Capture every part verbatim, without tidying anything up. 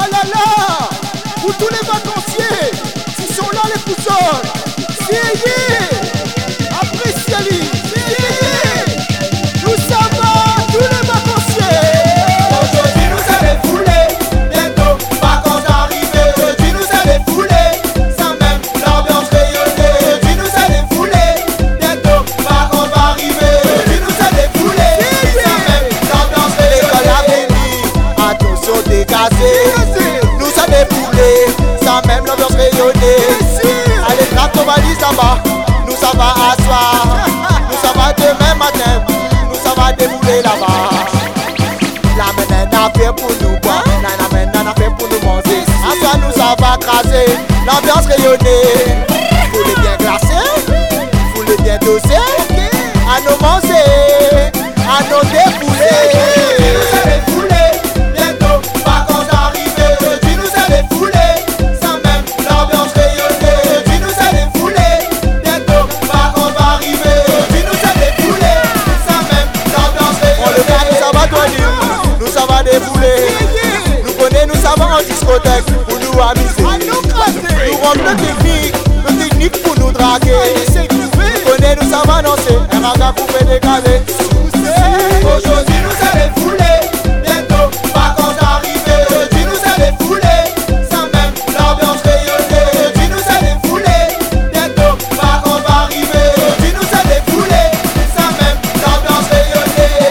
là là, pour tous les vacanciers qui sont là, les poussons, c'est appréciez-les, c'est nous ça va, tous les vacanciers. Aujourd'hui nous allons fouler, bientôt vacances arrivées. Aujourd'hui nous allons fouler, sans même l'ambiance rayonnée. Aujourd'hui nous allons fouler, bientôt vacances arrivées. Aujourd'hui nous allons fouler, sans même l'ambiance rayonnée. Attention dégagé, nous allons fouler, sans même l'ambiance rayonnée. Allez, gratte ton valise là-bas, nous ça va asseoir, nous ça va demain matin, nous ça va débouler là-bas. La mène n'a fait pour nous boire, la mène n'a fait pour nous manger. À soi nous ça va craser, l'ambiance rayonnée. Faut les bien glacer, faut les bien doser, à nous manger, à nous débouler. Nous allons fouler, bientôt vacances arrivées. Aujourd'hui nous allons fouler, sans même l'ambiance rayonnée. Aujourd'hui nous allons fouler, bientôt vacances arrivées. Aujourd'hui nous allons fouler, sans même l'ambiance rayonnée. On le fait, nous ça va donner, nous ça va débouler. Nous connaissons, nous savons en discothèque pour nous amuser. Nous rendons le technique, le technique pour nous draguer. Nous connaissons, nous savons danser, un raga pour faire décaler. Aujourd'hui nous allons fouler, bientôt vacances arrivées. Aujourd'hui nous allons fouler, sans même l'ambiance rayonnée. Aujourd'hui nous allons fouler, bientôt vacances arrivées. Aujourd'hui nous allons fouler, sans même l'ambiance rayonnée.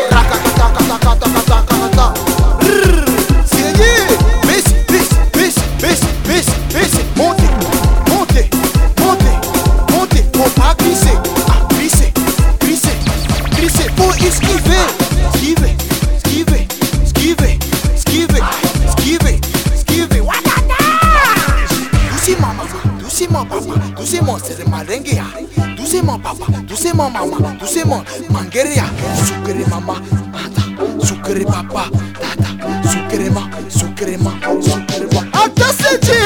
Montez, montez, montez, montez, faut pas glisser, ah, glisser, glisser, glisser, faut esquiver, esquiver, esquiver, esquiver, esquiver, esquiver, esquiver, wakata. Doucement maman, doucement papa, doucement c'est malengue, doucement papa, doucement maman, doucement mangeria, sucré maman, tata, sucré papa, tata, sucré ma, sucré ma, sucré ma. Attends, c'est dit.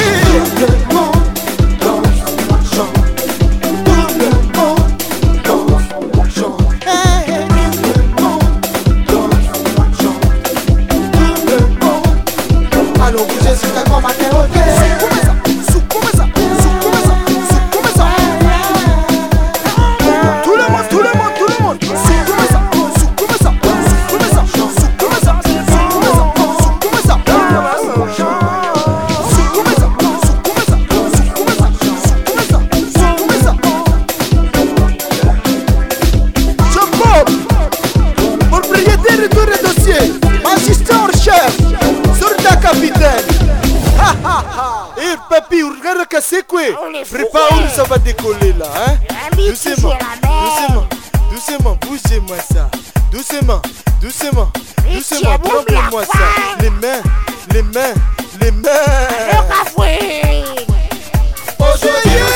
Allons bouger jusqu'à quand ma terre au terre. Sous comme ça, sous comme ça, sous comme ça. Tout le monde, tout le monde, tout le monde. Sous comme ça, sous comme ça, sous comme ça, sous comme ça, sous comme ça, sous comme ça. Sous comme ça, sous comme ça, sous comme ça, sous comme ça, sous comme ça. Je Bob, propriétaire de tout le dossier, assistant chef, soldat capitaine. Ha ha ha. Eh papi, regarde que c'est quoi. Prépare où ça va décoller là, hein. Doucement, doucement, doucement, bougez-moi ça. Doucement, doucement, doucement, prends-moi ça. Les mains, les mains, les mains. Aujourd'hui